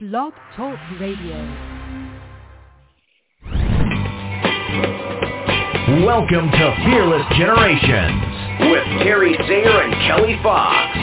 Blog Talk Radio. Welcome to Fearless Generations with Terry Sayer and Kelly Fox.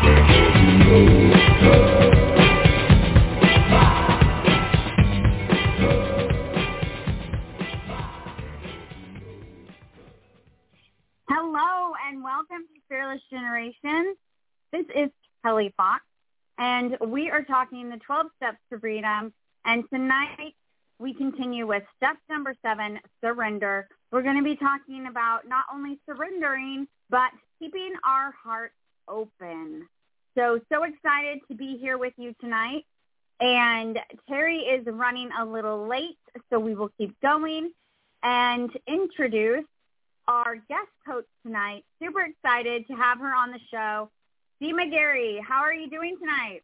Hello and welcome to Fearless Generations. This is Kelly Fox, and we are talking the 12 steps to freedom. And tonight we continue with step number 7, surrender. We're going to be talking about not only surrendering, but keeping our hearts open. So excited to be here with you tonight. And Terry is running a little late, so we will keep going and introduce our guest coach tonight. Super excited to have her on the show. Seema Gary, how are you doing tonight?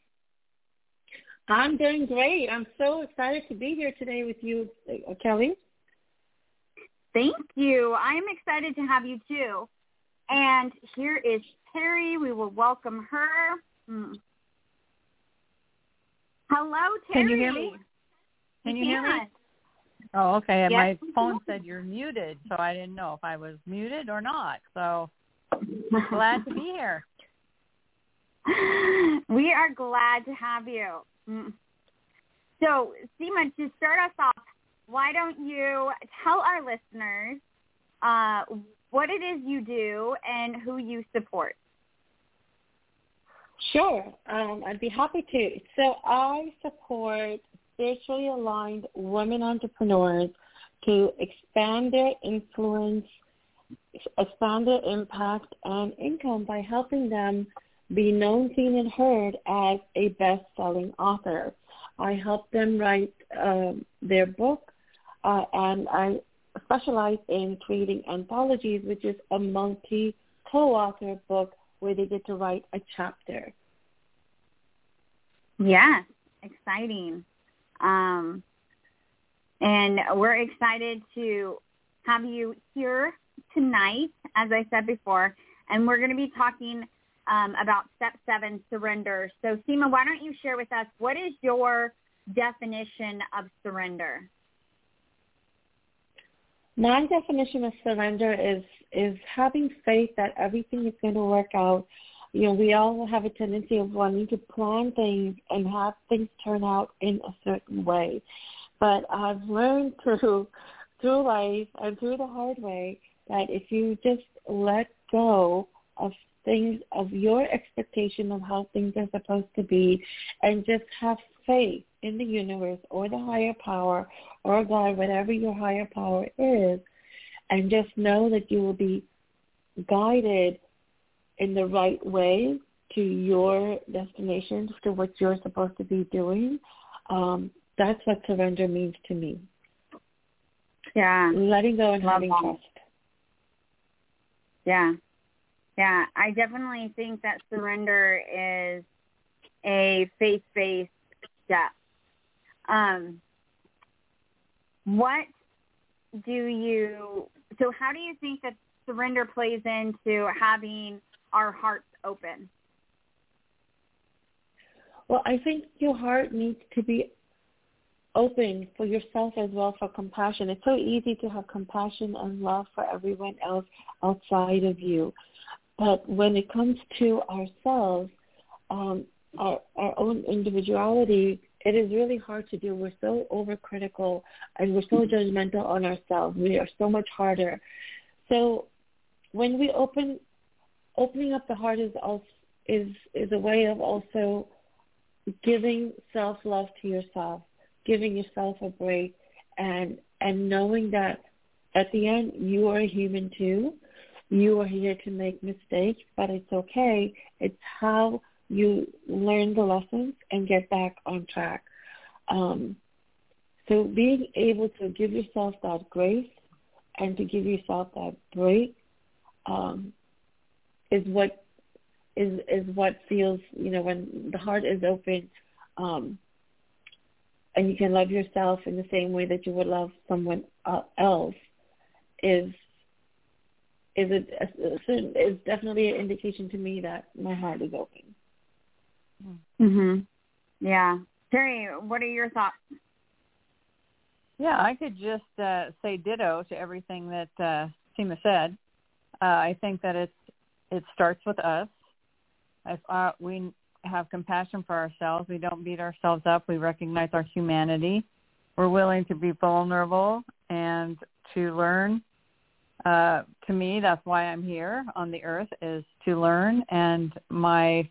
I'm doing great. I'm so excited to be here today with you, Kelly. Thank you. I am excited to have you too. And here is Terry. We will welcome her. Hello, Terry. Can you hear me? Can you hear me? Oh, okay. Yes. My phone said you're muted, so I didn't know if I was muted or not. So glad to be here. We are glad to have you. So, Seema, to start us off, why don't you tell our listeners what it is you do and who you support? Sure. I'd be happy to. So I support spiritually aligned women entrepreneurs to expand their influence, expand their impact and income by helping them be known, seen, and heard as a best-selling author. I help them write their book, and I specialize in creating anthologies, which is a multi-co-author book where they get to write a chapter. Yes, exciting. And we're excited to have you here tonight, as I said before, and we're going to be talking about step 7, surrender. So, Seema, why don't you share with us, what is your definition of surrender? My definition of surrender is having faith that everything is going to work out. You know, we all have a tendency of wanting to plan things and have things turn out in a certain way. But I've learned through life and through the hard way that if you just let go of things, of your expectation of how things are supposed to be, and just have faith in the universe or the higher power or God, whatever your higher power is, and just know that you will be guided in the right way to your destination, to what you're supposed to be doing. That's what surrender means to me. Yeah. Letting go and having trust. Yeah, I definitely think that surrender is a faith-based step. How do you think that surrender plays into having our hearts open? Well, I think your heart needs to be open for yourself as well, for compassion. It's so easy to have compassion and love for everyone else outside of you. But when it comes to ourselves, our own individuality, it is really hard to do. We're so overcritical and we're so judgmental on ourselves. We are so much harder. So when we opening up the heart is a way of also giving self-love to yourself, giving yourself a break, and knowing that at the end you are a human too. You are here to make mistakes, but it's okay. It's how you learn the lessons and get back on track. So being able to give yourself that grace and to give yourself that break is what feels, you know, when the heart is open, and you can love yourself in the same way that you would love someone else is definitely an indication to me that my heart is open. Yeah. Terry, what are your thoughts? Yeah, I could just say ditto to everything that Seema said. I think that it starts with us. If we have compassion for ourselves, we don't beat ourselves up. We recognize our humanity. We're willing to be vulnerable and to learn. To me, that's why I'm here on the earth, is to learn. And my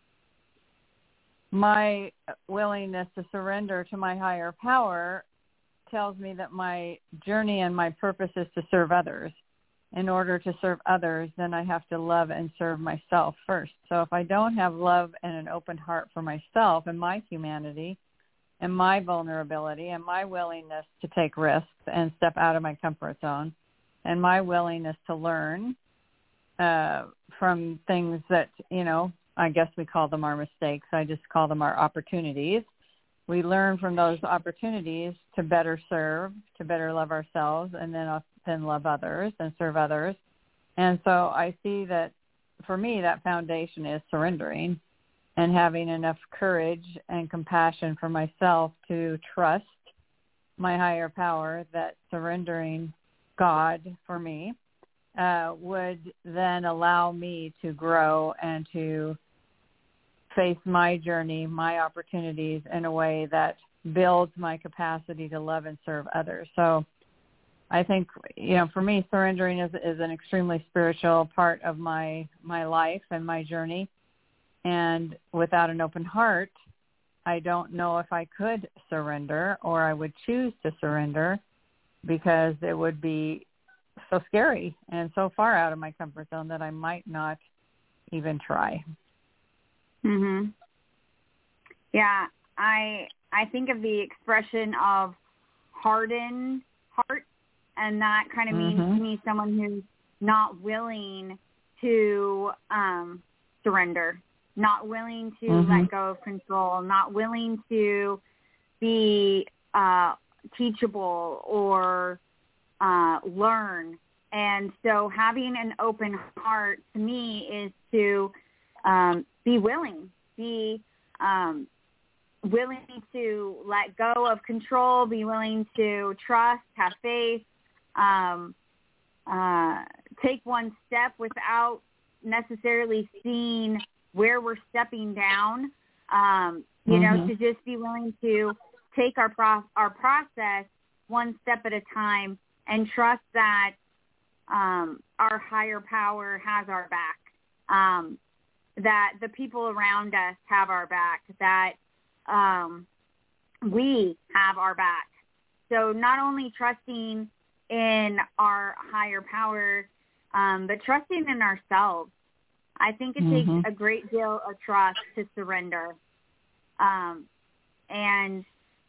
willingness to surrender to my higher power tells me that my journey and my purpose is to serve others. In order to serve others, then I have to love and serve myself first. So if I don't have love and an open heart for myself and my humanity and my vulnerability and my willingness to take risks and step out of my comfort zone and my willingness to learn from things that, I guess we call them our mistakes. I just call them our opportunities. We learn from those opportunities to better serve, to better love ourselves, and then love others and serve others. And so I see that, for me, that foundation is surrendering and having enough courage and compassion for myself to trust my higher power, that surrendering God for me would then allow me to grow and to face my journey, my opportunities in a way that builds my capacity to love and serve others. So I think, for me, surrendering is an extremely spiritual part of my life and my journey. And without an open heart, I don't know if I could surrender, or I would choose to surrender, because it would be so scary and so far out of my comfort zone that I might not even try. Mhm. Yeah, I think of the expression of hardened heart, and that kind of means to me someone who's not willing to surrender, not willing to let go of control, not willing to be teachable or learn. And so having an open heart to me is to be willing, willing to let go of control, be willing to trust, have faith, take one step without necessarily seeing where we're stepping down, to just be willing to take our process one step at a time and trust that our higher power has our back, that the people around us have our back, that we have our back. So not only trusting in our higher power, but trusting in ourselves. I think it takes a great deal of trust to surrender. And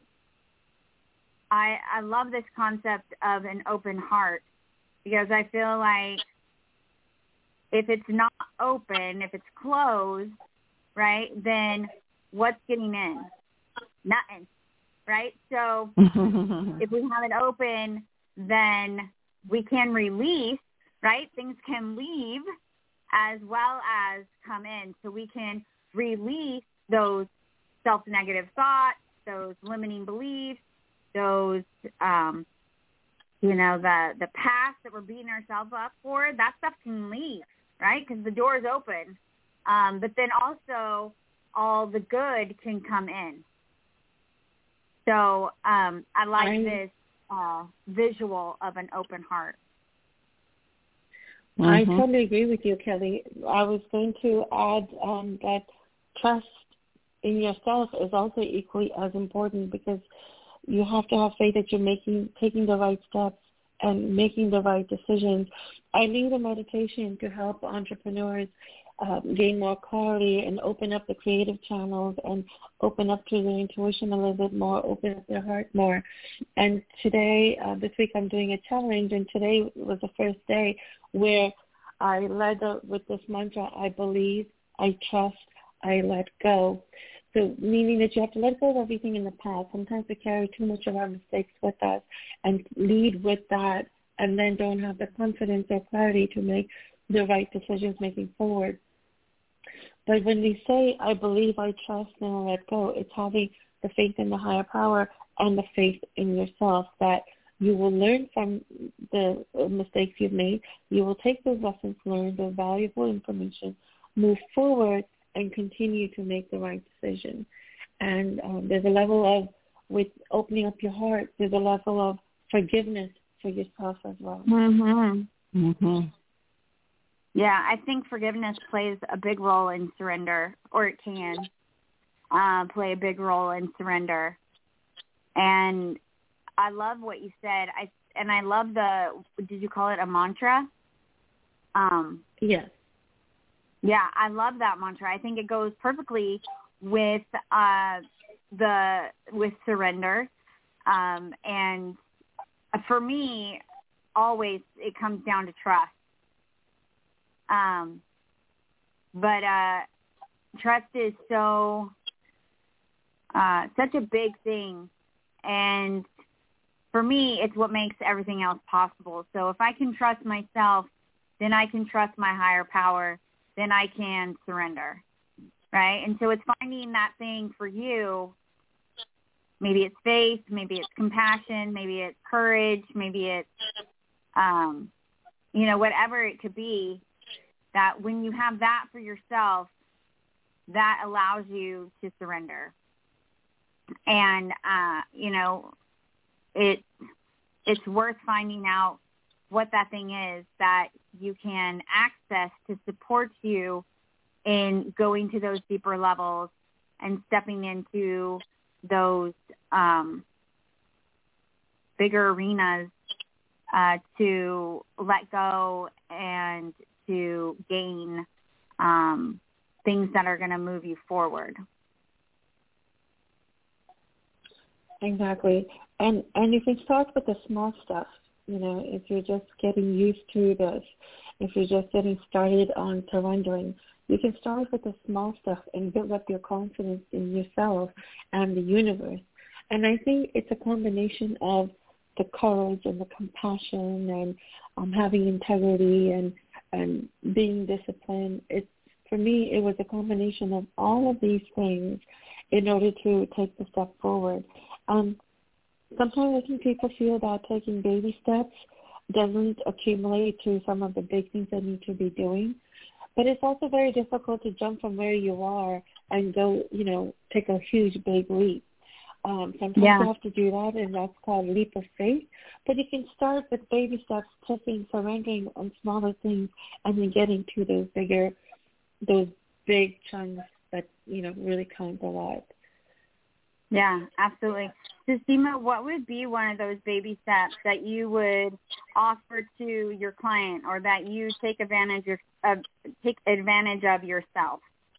I love this concept of an open heart, because I feel like if it's not open, if it's closed, right, then what's getting in? Nothing, right? So if we have it open, then we can release, right? Things can leave as well as come in. So we can release those self-negative thoughts, those limiting beliefs, those, the past that we're beating ourselves up for. That stuff can leave, right? Because the door is open. But then also all the good can come in. So I like this visual of an open heart. I totally agree with you, Kelly. I was going to add that trust in yourself is also equally as important, because you have to have faith that you're taking the right steps and making the right decisions. I lead a meditation to help entrepreneurs gain more clarity and open up the creative channels and open up to their intuition a little bit more, open up their heart more. And today, this week, I'm doing a challenge, and today was the first day where I led with this mantra: I believe, I trust, I let go. So meaning that you have to let go of everything in the past. Sometimes we carry too much of our mistakes with us and lead with that, and then don't have the confidence or clarity to make the right decisions moving forward. But when we say, I believe, I trust, and I let go, it's having the faith in the higher power, and the faith in yourself that you will learn from the mistakes you've made. You will take those lessons learned, the valuable information, move forward, and continue to make the right decision. And there's a level of, with opening up your heart, there's a level of forgiveness for yourself as well. Mm-hmm. Mm-hmm. Yeah, I think forgiveness plays a big role in surrender, or it can play a big role in surrender. And I love what you said. I love did you call it a mantra? Yes. Yeah, I love that mantra. I think it goes perfectly with surrender. And for me, always it comes down to trust. But trust is such a big thing. And for me, it's what makes everything else possible. So if I can trust myself, then I can trust my higher power, then I can surrender, right? And so it's finding that thing for you. Maybe it's faith, maybe it's compassion, maybe it's courage, maybe it's, whatever it could be, that when you have that for yourself, that allows you to surrender. And, it's worth finding out what that thing is that you can access to support you in going to those deeper levels and stepping into those bigger arenas to let go and to gain things that are going to move you forward. Exactly. And you can start with the small stuff. If you're just getting used to this, if you're just getting started on surrendering, you can start with the small stuff and build up your confidence in yourself and the universe. And I think it's a combination of the courage and the compassion and having integrity and being disciplined. For me, it was a combination of all of these things in order to take the step forward. Sometimes I think people feel that taking baby steps doesn't accumulate to some of the big things they need to be doing. But it's also very difficult to jump from where you are and go, take a huge, big leap. Sometimes you have to do that, and that's called leap of faith. But you can start with baby steps, surrendering on smaller things, and then getting to those big chunks that, really count a lot. Yeah, absolutely. So, Seema, what would be one of those baby steps that you would offer to your client, or that you take advantage of yourself?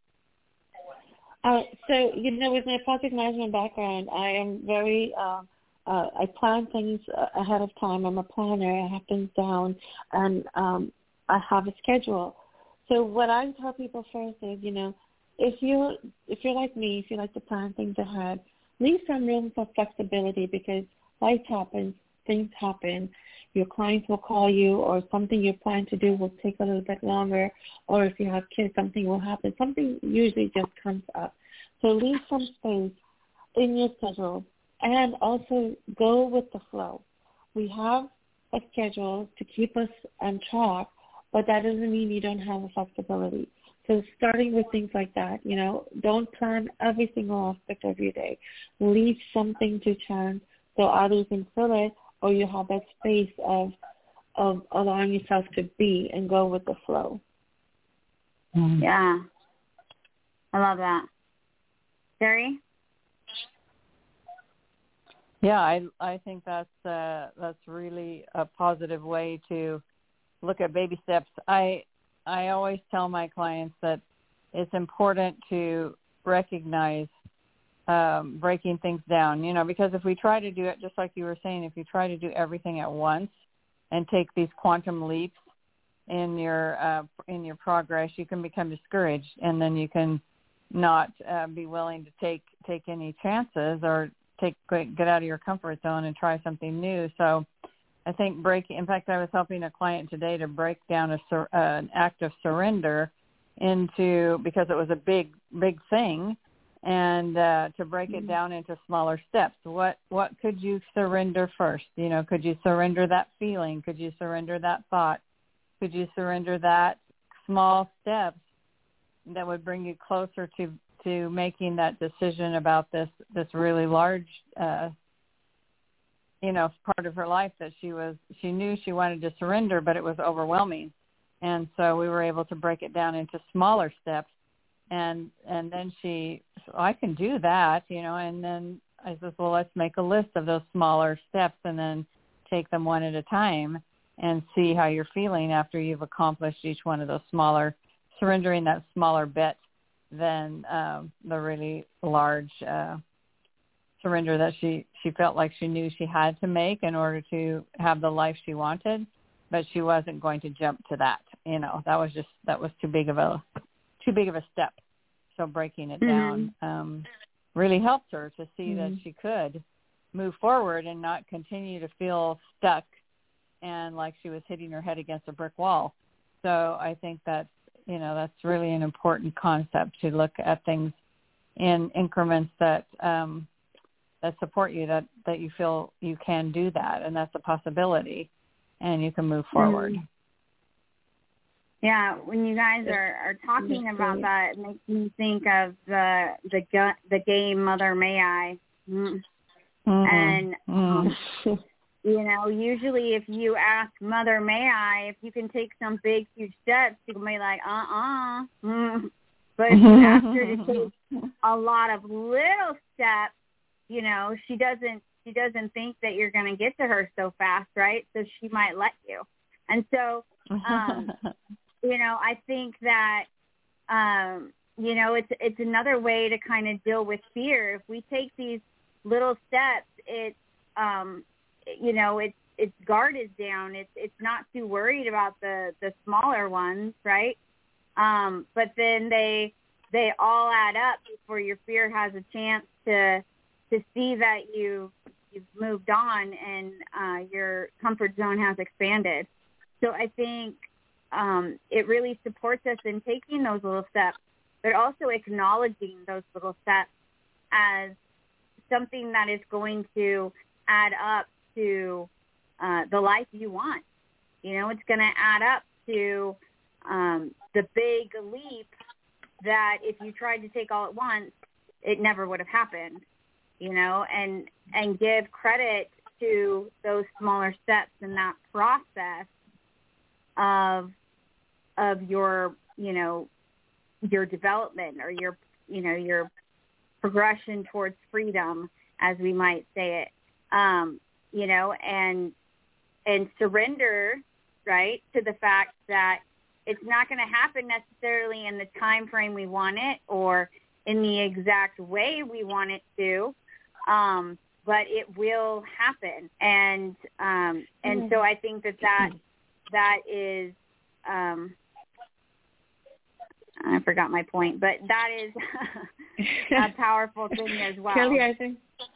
So, with my project management background, I am very, I plan things ahead of time. I'm a planner. I have things down, and I have a schedule. So what I tell people first is, if you're like me, if you like to plan things ahead, leave some room for flexibility, because life happens, things happen. Your clients will call you, or something you plan to do will take a little bit longer, or if you have kids, something will happen. Something usually just comes up. So leave some space in your schedule, and also go with the flow. We have a schedule to keep us on track, but that doesn't mean you don't have a flexibility. So starting with things like that, don't plan every single aspect of your day. Leave something to chance so others can fill it, or you have that space of allowing yourself to be and go with the flow. Yeah. I love that. Terry? Yeah, I think that's really a positive way to look at baby steps. I always tell my clients that it's important to recognize breaking things down, because if we try to do it, just like you were saying, if you try to do everything at once and take these quantum leaps in your progress, you can become discouraged, and then you can not be willing to take any chances or get out of your comfort zone and try something new. So I think in fact, I was helping a client today to break down an act of surrender because it was a big, big thing. and to break it down into smaller steps. What could you surrender first? You know, could you surrender that feeling? Could you surrender that thought? Could you surrender that small steps that would bring you closer to making that decision about this really large part of her life that she knew she wanted to surrender, but it was overwhelming. And so we were able to break it down into smaller steps. And then I can do that, and then I said, well, let's make a list of those smaller steps and then take them one at a time and see how you're feeling after you've accomplished each one of those surrendering that smaller bit than the really large surrender that she felt like she knew she had to make in order to have the life she wanted, but she wasn't going to jump to that. That was too big of a step. So breaking it down really helped her to see that she could move forward and not continue to feel stuck and like she was hitting her head against a brick wall. So I think that's really an important concept, to look at things in increments that support you, that you feel you can do that, and that's a possibility, and you can move forward. Yeah, when you guys are talking about that, it makes me think of the game Mother May I. And usually if you ask Mother May I if you can take some big huge steps, she can be like But if you ask her to take a lot of little steps, she doesn't think that you're going to get to her so fast, right? So she might let you. And so I think that, it's another way to kind of deal with fear. If we take these little steps, its guard is down. It's not too worried about the smaller ones, right? But then they all add up before your fear has a chance to see that you've moved on and your comfort zone has expanded. So I think it really supports us in taking those little steps, but also acknowledging those little steps as something that is going to add up to the life you want. It's going to add up to the big leap that if you tried to take all at once, it never would have happened, and give credit to those smaller steps in that process of your development, or your progression towards freedom, as we might say it, and surrender, right, to the fact that it's not going to happen necessarily in the time frame we want it or in the exact way we want it to, but it will happen. And so I think that is, I forgot my point, but that is a powerful thing as well. Kelly, I think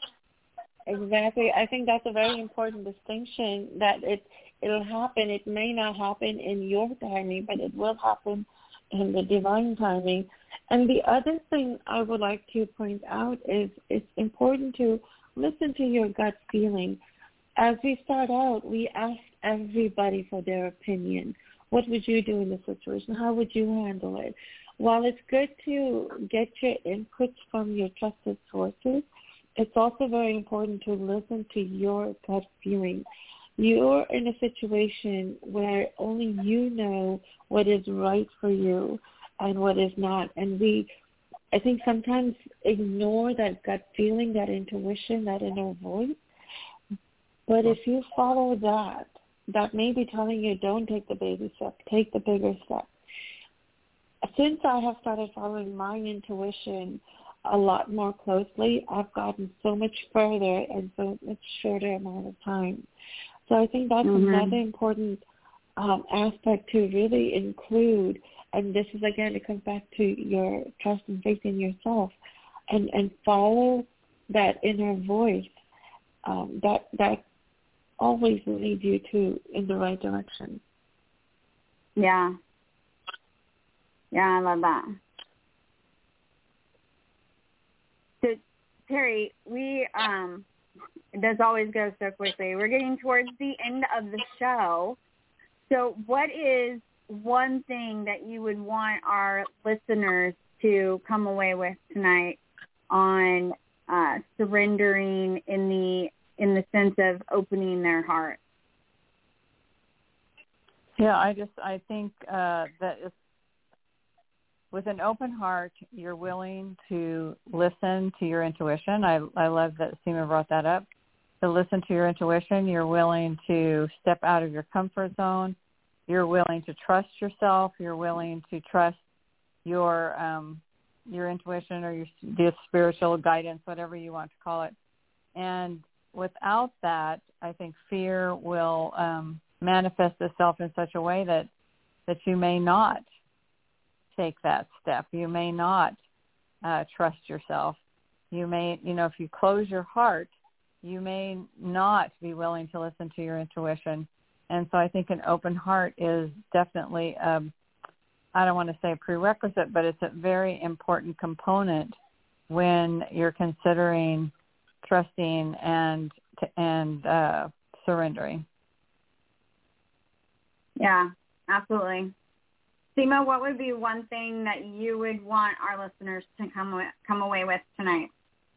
that's a very important distinction, that it'll happen. It may not happen in your timing, but it will happen in the divine timing. And the other thing I would like to point out is it's important to listen to your gut feeling. As we start out, we ask everybody for their opinion. What would you do in this situation? How would you handle it? While it's good to get your inputs from your trusted sources, it's also very important to listen to your gut feeling. You're in a situation where only you know what is right for you and what is not. And I think sometimes ignore that gut feeling, that intuition, that inner voice. But if you follow that may be telling you, don't take the baby step, take the bigger step. Since I have started following my intuition a lot more closely, I've gotten so much further in so much shorter amount of time. So I think that's another important aspect to really include. And this is, again, it comes back to your trust and faith in yourself, and follow that inner voice that always leads you in the right direction. Yeah. Yeah, I love that. Terry, this always goes so quickly. We're getting towards the end of the show. So what is one thing that you would want our listeners to come away with tonight on surrendering in the sense of opening their heart? Yeah, I think that it's, with an open heart, you're willing to listen to your intuition. I love that Seema brought that up. To listen to your intuition, you're willing to step out of your comfort zone. You're willing to trust yourself. You're willing to trust your intuition or the spiritual guidance, whatever you want to call it. And without that, I think fear will manifest itself in such a way that you may not take that step. You may not trust yourself. You may, if you close your heart, you may not be willing to listen to your intuition. And so I think an open heart is definitely, I don't want to say a prerequisite, but it's a very important component when you're considering trusting and surrendering. Yeah, absolutely. Seema, what would be one thing that you would want our listeners to come away with tonight?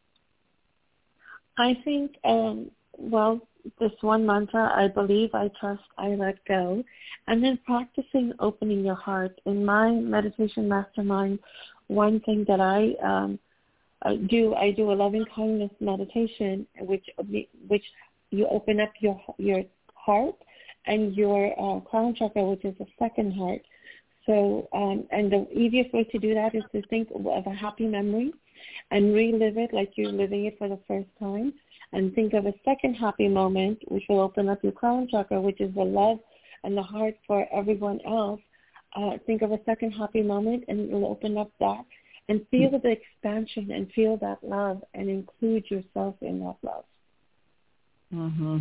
I think, this one mantra, I believe, I trust, I let go, and then practicing opening your heart. In my meditation mastermind, one thing that I do a loving kindness meditation, which you open up your heart and your crown chakra, which is the second heart. So, and the easiest way to do that is to think of a happy memory and relive it like you're living it for the first time. And think of a second happy moment, which will open up your crown chakra, which is the love and the heart for everyone else. Think of a second happy moment, and it will open up that. And feel the expansion and feel that love and include yourself in that love. Mm-hmm.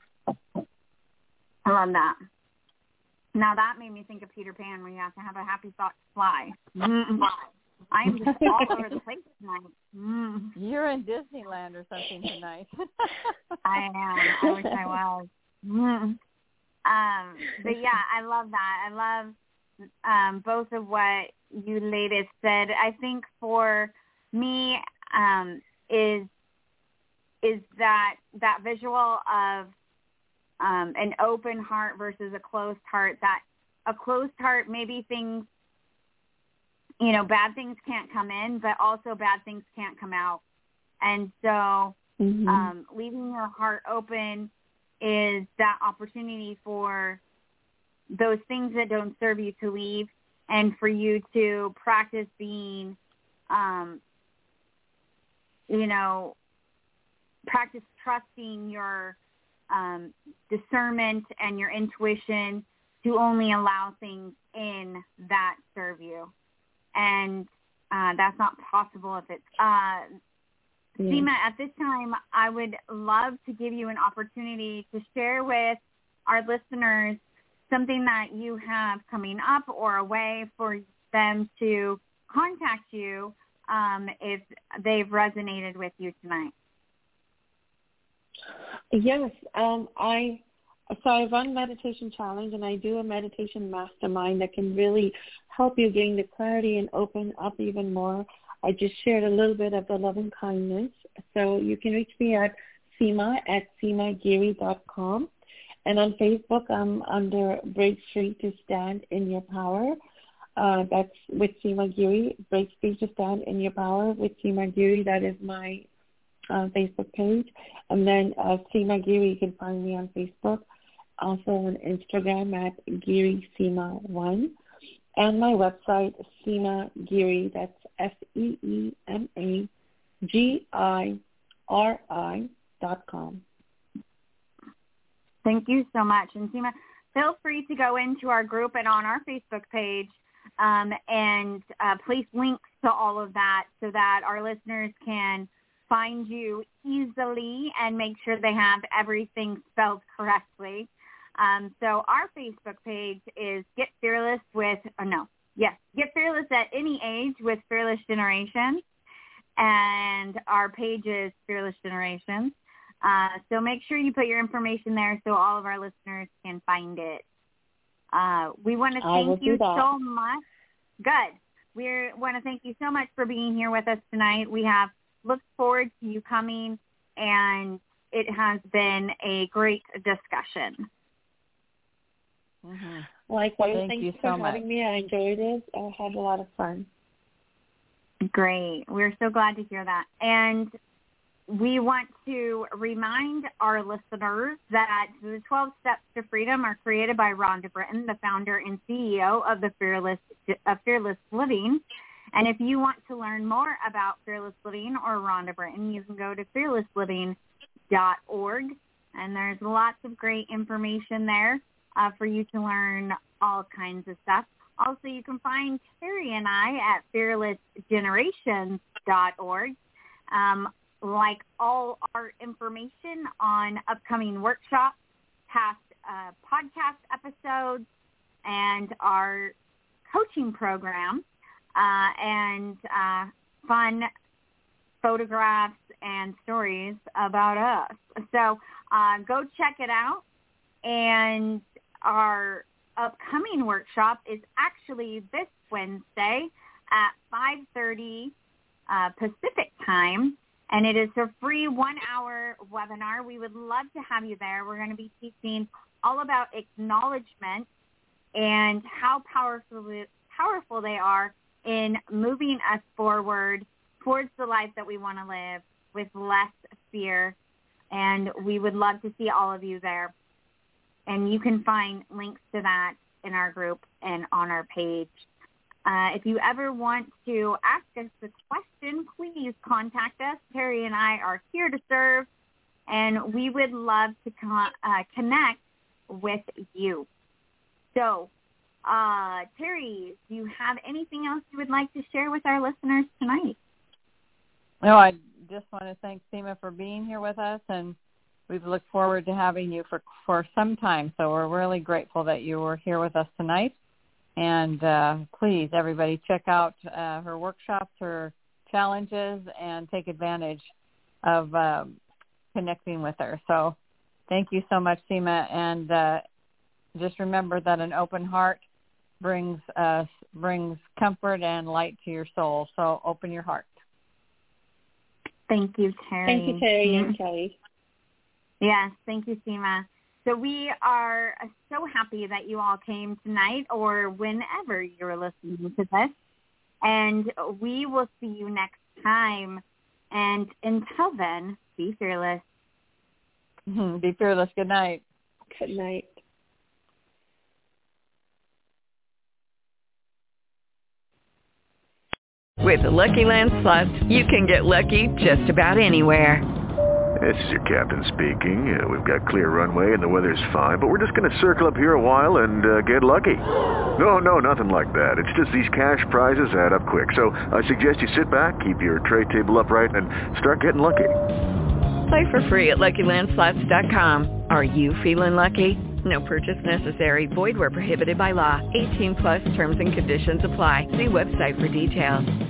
I love that. Now that made me think of Peter Pan, where you have to have a happy thought to fly. Mm-hmm. I am just all over the place tonight. Mm. You're in Disneyland or something tonight. I am. I wish I was. Mm. But yeah, I love that. I love both of what you ladies said. I think for me is that visual of an open heart versus a closed heart. That a closed heart, maybe things, bad things can't come in, but also bad things can't come out. And so leaving your heart open is that opportunity for those things that don't serve you to leave, and for you to practice being, practice trusting your discernment and your intuition to only allow things in that serve you. And that's not possible if it's Seema, at this time, I would love to give you an opportunity to share with our listeners something that you have coming up, or a way for them to contact you if they've resonated with you tonight. Yes, I run Meditation Challenge, and I do a meditation mastermind that can really help you gain the clarity and open up even more. I just shared a little bit of the loving kindness. So you can reach me at Seema at SeemaGiri.com. And on Facebook, I'm under Break Free to Stand in Your Power. That's with Seema Giri. Break Free to Stand in Your Power with Seema Giri. That is my Facebook page. And then Seema Giri, you can find me on Facebook. Also on Instagram at GiriSeema1. And my website, Seema Giri, that's SeemaGiri.com. Thank you so much. And Seema, feel free to go into our group and on our Facebook page and place links to all of that so that our listeners can find you easily and make sure they have everything spelled correctly. So our Facebook page is Get Fearless at Any Age with Fearless Generation. and our page is Fearless Generations. So make sure you put your information there so all of our listeners can find it. We want to thank you so much. Good. We want to thank you so much for being here with us tonight. We have looked forward to you coming, and it has been a great discussion. Mm-hmm. Likewise, thank you for having me. I enjoyed it. I had a lot of fun. Great. We're so glad to hear that. And we want to remind our listeners that the 12 Steps to Freedom are created by Rhonda Britton, the founder and CEO of the Fearless Living. And if you want to learn more about Fearless Living or Rhonda Britton, you can go to fearlessliving.org. And there's lots of great information there for you to learn all kinds of stuff. Also, you can find Terry and I at fearlessgenerations.org. Like all our information on upcoming workshops, past podcast episodes, and our coaching program, and fun photographs and stories about us. So go check it out. And our upcoming workshop is actually this Wednesday at 5:30 Pacific time. And it is a free 1-hour webinar. We would love to have you there. We're going to be teaching all about acknowledgement and how powerful they are in moving us forward towards the life that we want to live with less fear. And we would love to see all of you there. And you can find links to that in our group and on our page. If you ever want to ask us a question, please contact us. Terry and I are here to serve, and we would love to connect with you. So, Terry, do you have anything else you would like to share with our listeners tonight? No, I just want to thank Seema for being here with us, and we've looked forward to having you for some time. So we're really grateful that you were here with us tonight. And please, everybody, check out her workshops, her challenges, and take advantage of connecting with her. So thank you so much, Seema. And just remember that an open heart brings comfort and light to your soul. So open your heart. Thank you, Terry. Thank you, Terry and Kelly. Yes, thank you, Seema. So we are so happy that you all came tonight or whenever you're listening to this. And we will see you next time. And until then, be fearless. Be fearless. Good night. Good night. With the Lucky Land Slots, you can get lucky just about anywhere. This is your captain speaking. We've got clear runway and the weather's fine, but we're just going to circle up here a while and get lucky. No, nothing like that. It's just these cash prizes add up quick. So I suggest you sit back, keep your tray table upright, and start getting lucky. Play for free at LuckyLandSlots.com. Are you feeling lucky? No purchase necessary. Void where prohibited by law. 18+ terms and conditions apply. See website for details.